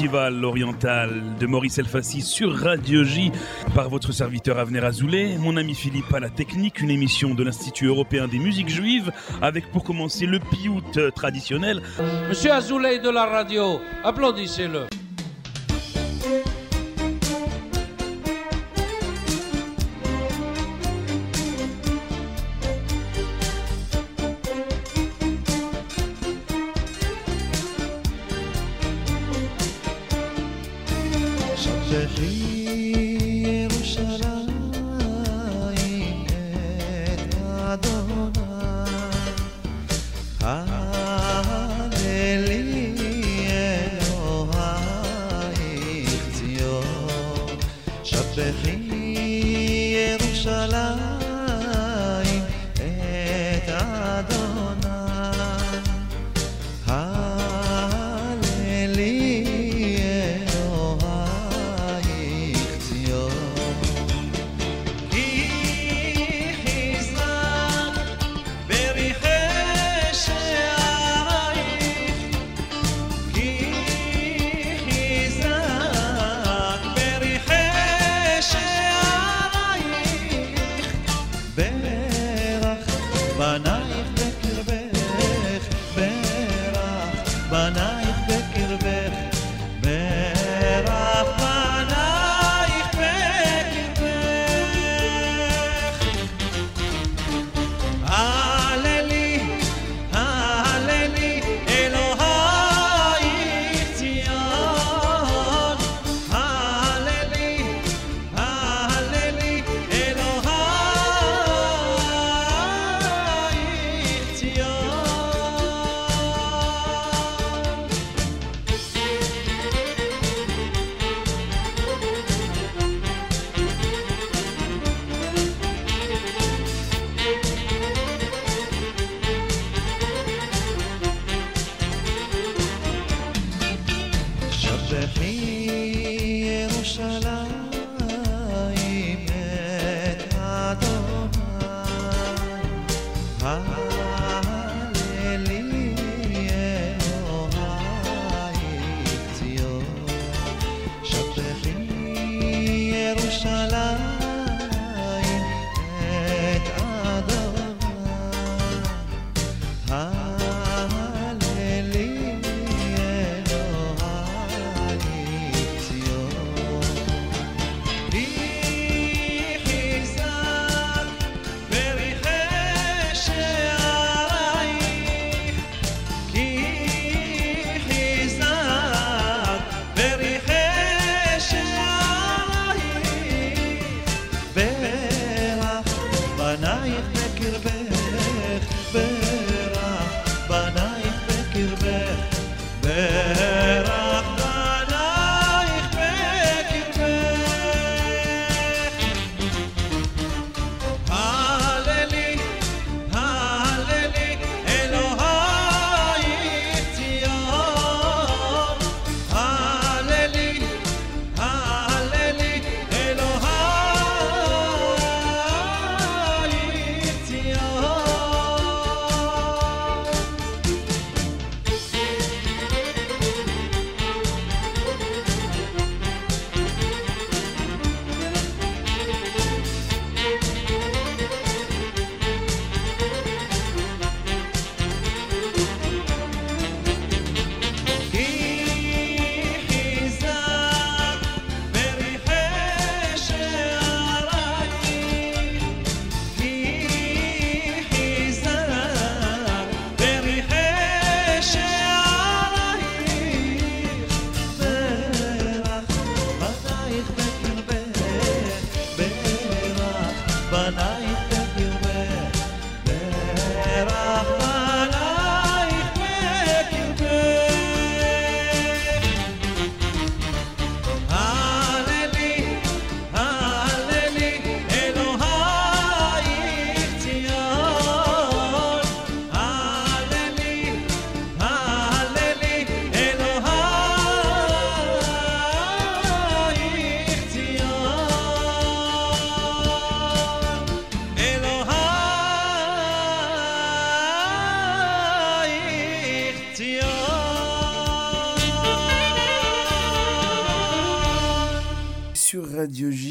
festival oriental de Maurice Elfassi sur Radio J par votre serviteur Avner Azoulay, mon ami Philippe à la technique, une émission de l'Institut européen des musiques juives avec pour commencer le piout traditionnel. Monsieur Azoulay de la radio, applaudissez-le.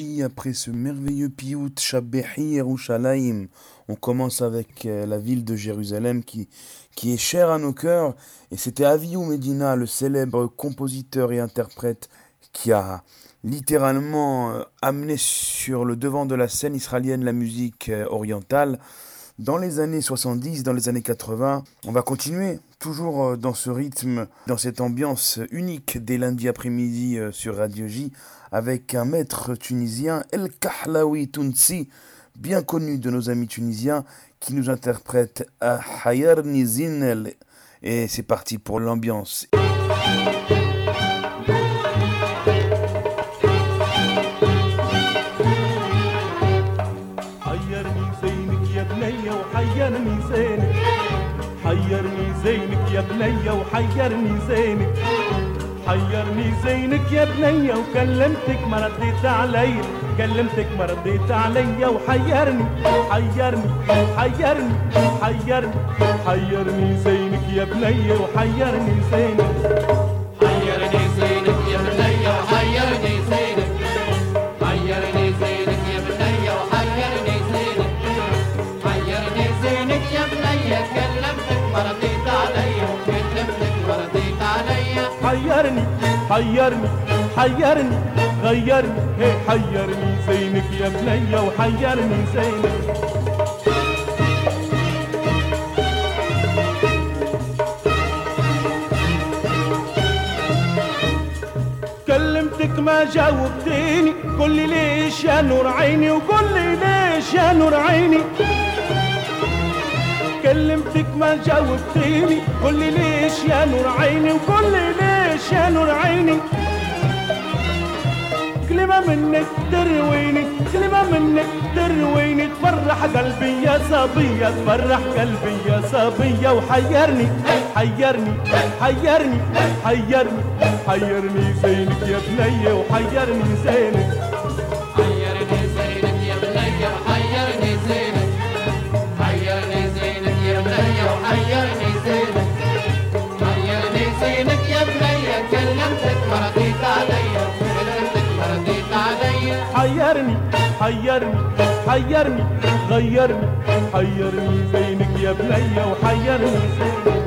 J, après ce merveilleux piout Shabbehi Yerushalayim, on commence avec la ville de Jérusalem qui est chère à nos cœurs. Et c'était Avihu Medina, le célèbre compositeur et interprète, qui a littéralement amené sur le devant de la scène israélienne la musique orientale. Dans les années 70, dans les années 80, on va continuer toujours dans ce rythme, dans cette ambiance unique dès lundi après-midi sur Radio J, avec un maître tunisien, El Kahlaoui Tounsi, bien connu de nos amis tunisiens, qui nous interprète à Hayarni Zinel. Et c'est parti pour l'ambiance. حيرني زينك حيرني زينك يا بنية وحيرني زينك حيرني زينك يا بنية وكلمتك ما رديت علي كلمتك ما رديت علي وحيرني حيرني حيرني حيرني حيرني زينك يا بنية وحيرني زينك حيرني زينك يا بنية وحيرني زينك حيرني زينك يا بنية وحيرني زينك حيرني زينك يا بنية كلمتك ما رديت علي وكلمتك ما رديت علي حيرني حيرني حيرني غيرني هي حيرني زينك يا بنية وحيرني زينك كلمتك ما جاوبتيني قل لي ليش يا نور عيني وقل لي ليش يا نور عيني كلمتك ما جاوبتيني قل لي ليش يا نور عيني وقل لي ليش يا نور عيني كلمة منك ترويني كلمة منك ترويني تفرح قلبي يا صبية تفرح قلبي يا صبية وحيرني حيرني حيرني حيرني حيرني زينك يا بنية وحيرني زينك حيرني زينك يا بنية وحيرني زينك حيرني زينك يا بنية وحيرني زينك حيرني زينك يا بنية كلمتك ما رديت علي كلمتك ما رديت علي حيرني حيرني حيرني غيرني حيرني زينك يا بنية وحيرني زينك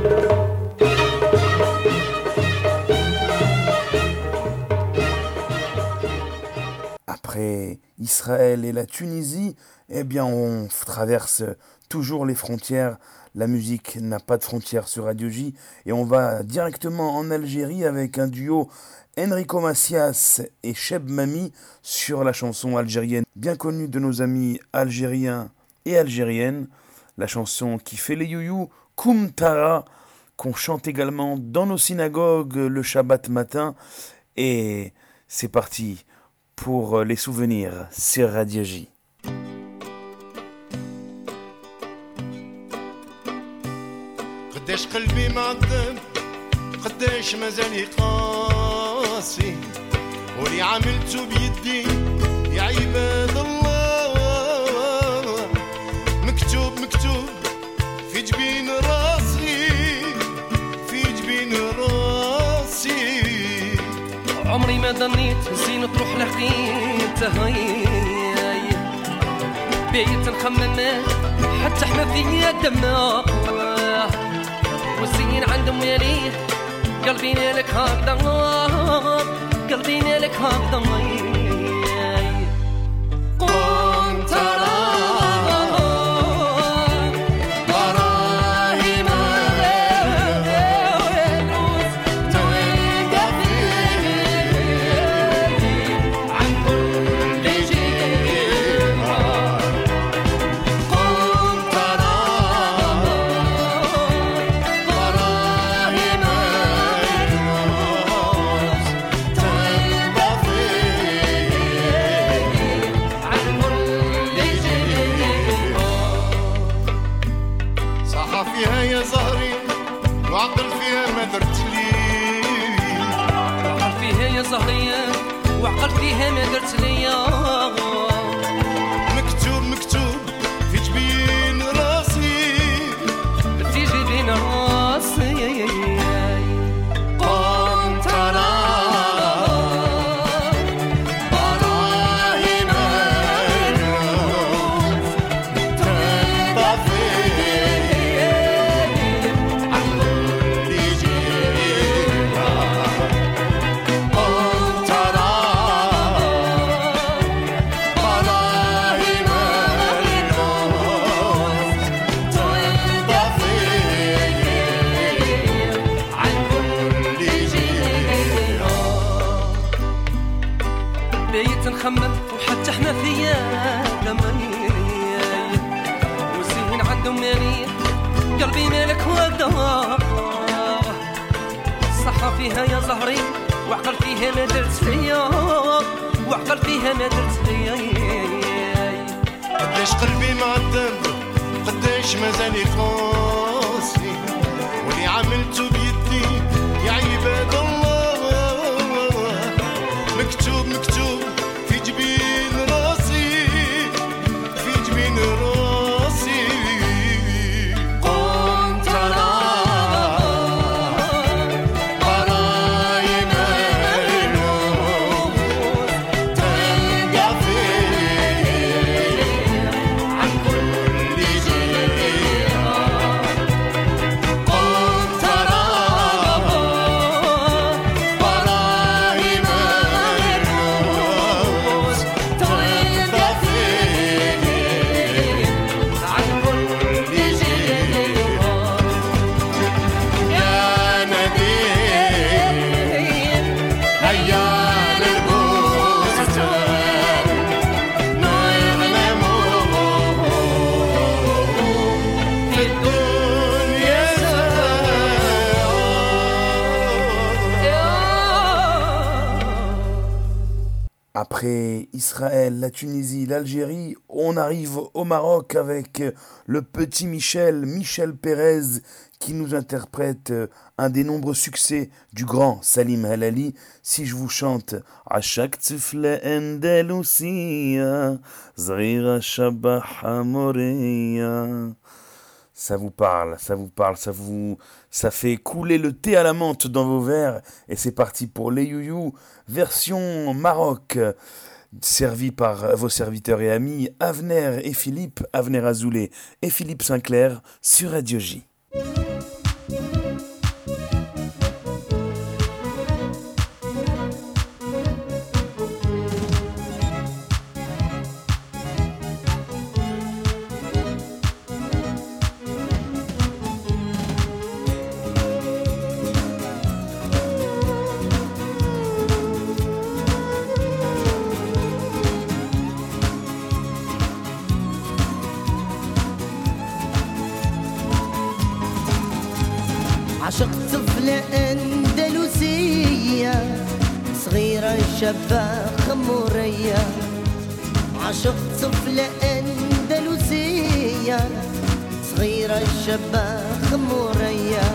Après Israël et la Tunisie, eh bien on traverse toujours les frontières. La musique n'a pas de frontières sur Radio J. Et on va directement en Algérie avec un duo Enrico Macias et Cheb Mami sur la chanson algérienne bien connue de nos amis algériens et algériennes. La chanson qui fait les youyou, Koum Tara, qu'on chante également dans nos synagogues le Shabbat matin. Et c'est parti pour les souvenirs sur Radio J. قداش قلبي معذب قداش مازال قاسي ولي عملته بيدي يا عباد الله مكتوب مكتوب في جبين راسي في جبين راسي عمري ما ظنيت زين تروح لقيتها بيت نخمم حتى حما فيا دماغ والسنين عندهم يليه قلبي لك هكذا قلبي لك هكذا كنت الدار الصحة فيها يا زهري وعقل فيها ما درت فيا وعقل فيها ما درت فيا قداش قلبي معذب قداش مازال قاسي واللي عملته بيدي يا عباد الله مكتوب مكتوب في جبين راسي في جبين راسي كنت انا براي مالو تلقى فيه عن كل جهة كنت انا براي مالو تلقى فيه عن كل جهة يا نبيل هيا للبستان نعلمه في الدنيا Après Israël, la Tunisie, l'Algérie, on arrive au Maroc avec le petit Michel Pérez, qui nous interprète un des nombreux succès du grand Salim Halali. Si je vous chante Ashak Tifla Andalusia, Zrira Shabaha Moreya. Ça vous parle, ça fait couler le thé à la menthe dans vos verres. Et c'est parti pour les youyou, version Maroc, servi par vos serviteurs et amis Avner et Philippe, Avner Azoulay et Philippe Sinclair sur Radio J. عشقت طفلة أندلسية صغيرة شابة خمورية عشقت طفلة أندلسية صغيرة شابة خمورية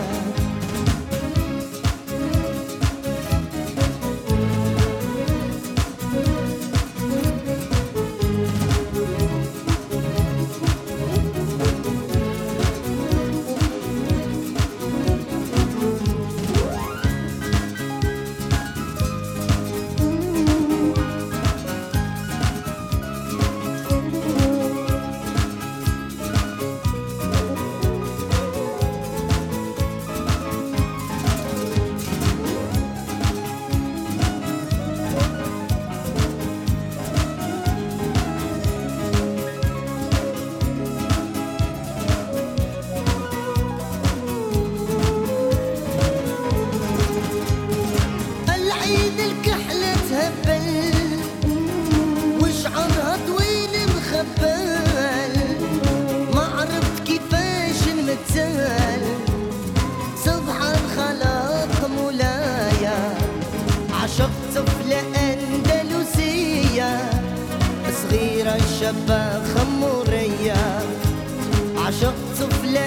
شابة خمورية عشقت طفلة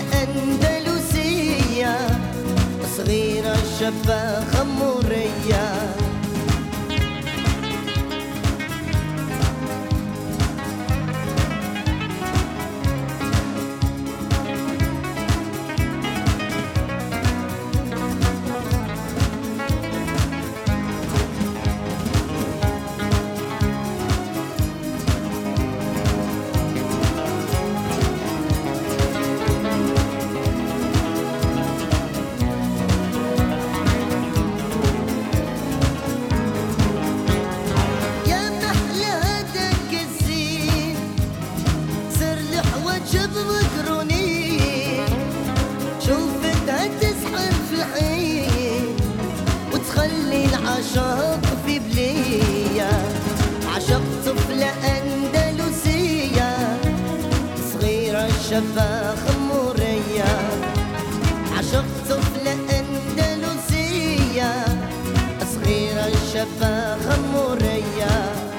أندلسية صغيرة شابة خمورية شابة خمورية الشباب خمورية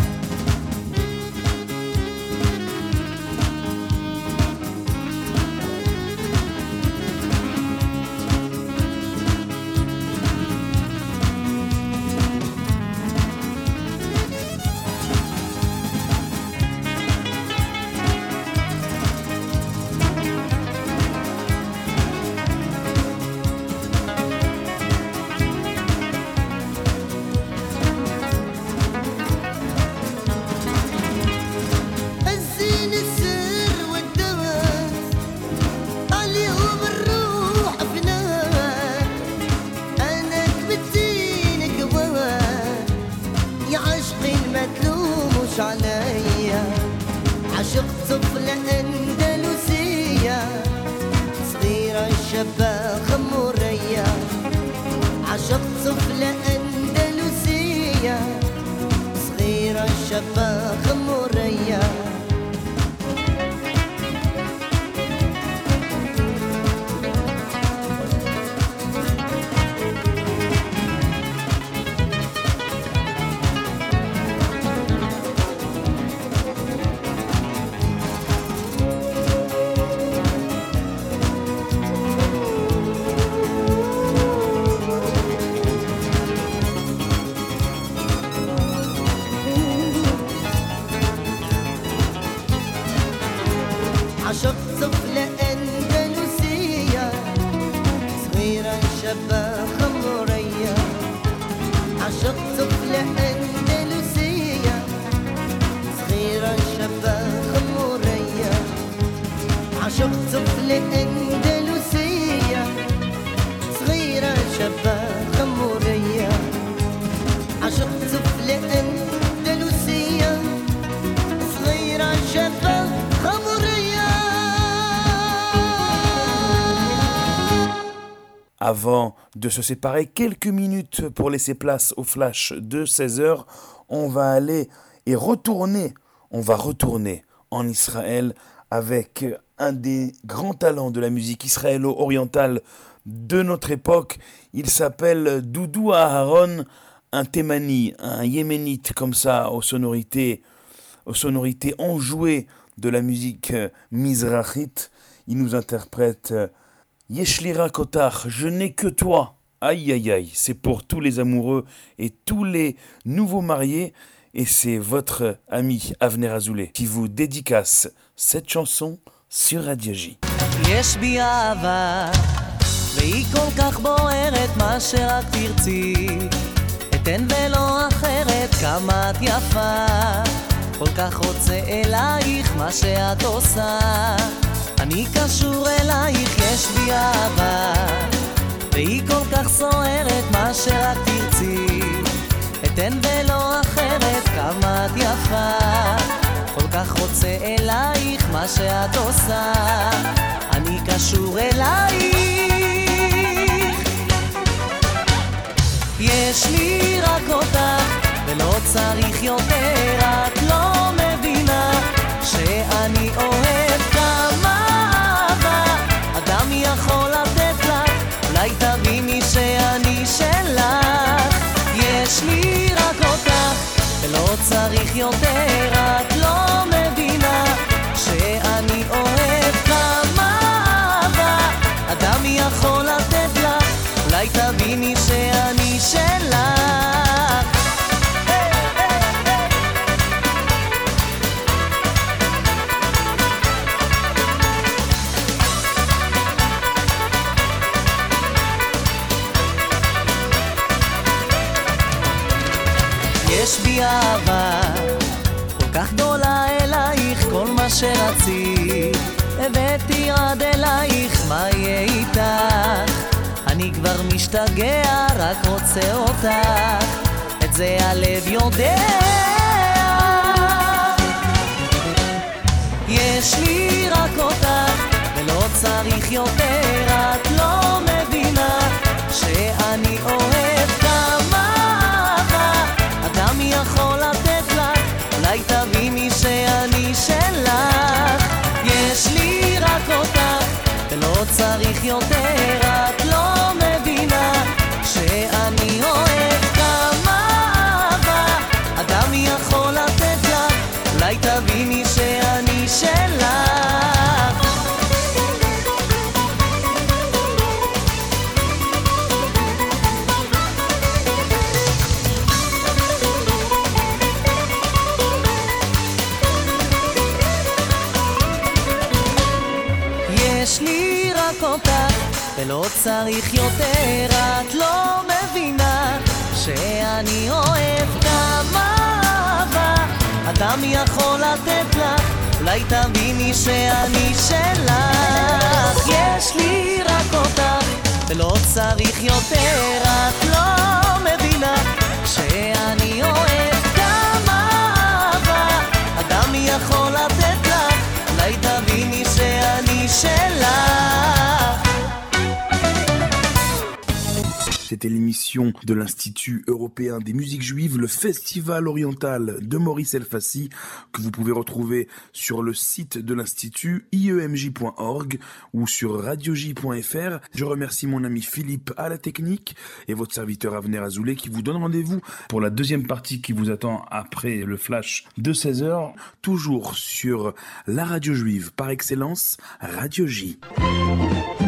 الزين السر والدواء عليهم الروح فناء أنا كبتين قواه يا عشقي المتلوم مش عليا عشقت طفلة أندلسية صغيرة الشباب خمورية عشقت طفلة أندلسية صغيرة الشباب خمورية عشقت طفلة أندلسية صغيرة شابة خمورية عشقت طفلة أندلسية صغيرة شابة خمورية عشقت طفلة أندلسية صغيرة شابة خمورية عشقت طفلة أندلسية صغيرة شابة Avant de se séparer quelques minutes pour laisser place au flash de 16h, on va aller et retourner, on va retourner en Israël avec un des grands talents de la musique israélo-orientale de notre époque. Il s'appelle Doudou Aharon, un Thémani, un Yéménite comme ça, aux sonorités enjouées de la musique mizrachite. Il nous interprète Yeshli Rakotar, je n'ai que toi. Aïe aïe aïe, c'est pour tous les amoureux et tous les nouveaux mariés. Et c'est votre ami Avner Azoulay qui vous dédicace cette chanson sur Radio J. יש בי אהבה, והיא כל כך בוערת, מה שרק תרצי, אתן ולא אחרת, כמה את יפה, כל כך רוצה אלייך, מה שאת עושה, אני קשור אלייך, יש בי אהבה, והיא כל כך סוערת, מה שרק תרצי, אתן ולא אחרת, כמה את יפה, כל כך רוצה אלייך, מה שאת עושה, אני קשור אלייך. יש לי רק אותך, ולא צריך יותר, את לא מבינה, שאני אוהב כמה אהבה, אדם יכול לתת לך, אולי תביני שאני שלך. יש לי רק אותך, ולא צריך יותר, את לא מבינה, שאני אוהב כמה אהבה, אדם יכול לתת לך, אולי תביני שאני שלך. יש בי אהבה כל כך גדולה אלייך, כל מה שרצית הבאתי עד אלייך, מה יהיה איתך? אני כבר משתגע, רק רוצה אותך, את זה הלב יודע. יש לי רק אותך, ולא צריך יותר, את לא מבינה, שאני אוהב כמה אהבה, אדם יכול לתת לך, אולי תביני שאני שלך. יש לי רק אותך, ולא צריך יותר, את לא מבינה, שאני אוהב כמה ולא צריך יותר, את לא מבינה שאני אוהב כמה אהבה אדם יכול לתת לך, אולי תביני שאני שלך. יש לי רק אותך ולא צריך יותר, את לא מבינה שאני אוהב כמה אהבה אדם יכול לתת לך, אולי תביני שאני שלך. C'était l'émission de l'Institut européen des musiques juives, le Festival oriental de Maurice Elfassi, que vous pouvez retrouver sur le site de l'Institut iemj.org ou sur radioj.fr. Je remercie mon ami Philippe à la technique et votre serviteur Avner Azoulay qui vous donne rendez-vous pour la deuxième partie qui vous attend après le flash de 16h, toujours sur la radio juive par excellence, Radio J.